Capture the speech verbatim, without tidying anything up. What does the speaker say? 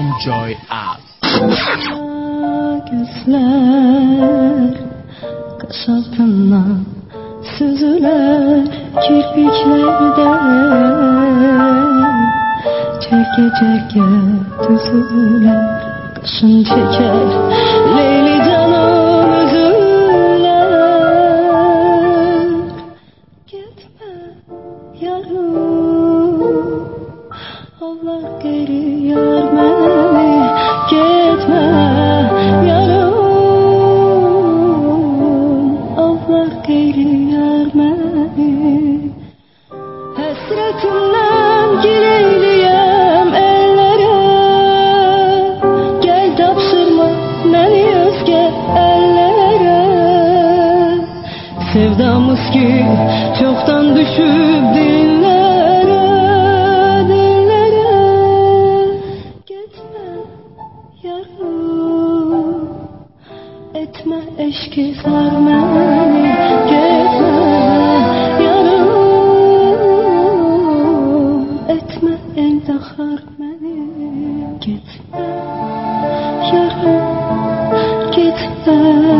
from Joy App. Gözler kaş altından süzüler kirpiklerden, çeke çeke düzüler kaşın çeker Leyli canım üzüler. Gitme yarım Allah geri yar beni, gitme yarım Allah geri yar beni. Hasretimden gireyliyem ellere, gel tapşırma beni özge ellere. Sevdamız ki çoktan düşüp dillere, dillere. Gitme yarım, etme eşki sar beni, gitme yarım, etme endahar beni. Gitme yarım, gitme